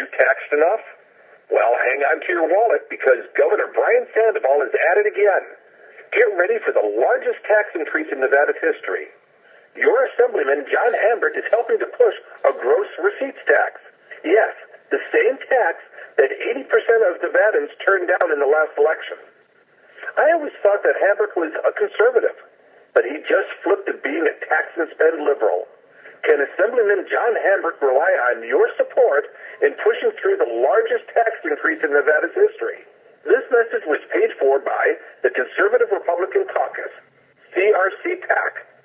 taxed enough? Well, hang on to your wallet because Governor Brian Sandoval is at it again. Get ready for the largest tax increase in Nevada's history. Your Assemblyman, John Hambert, is helping to push a gross receipts tax. Yes, the same tax that 80% of Nevadans turned down in the last election. I always thought that Hambert was a conservative, but he just flipped to being a tax and spend liberal. Can Assemblyman John Hambert rely on your support in pushing through the largest tax increase in Nevada's history? This message was paid for by the Conservative Republican Caucus, CRC PAC.